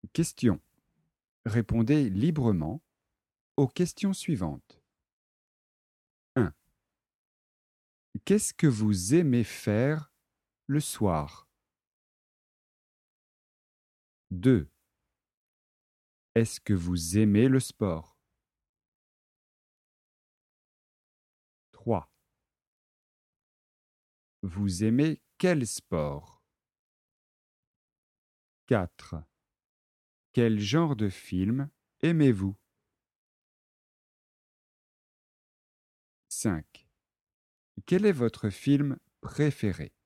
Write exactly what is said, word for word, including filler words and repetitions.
Question. Répondez librement aux questions suivantes. un. Qu'est-ce que vous aimez faire le soir? deux. Est-ce que vous aimez le sport? trois. Vous aimez quel sport? quatre. Quel genre de film aimez-vous? cinq. Quel est votre film préféré?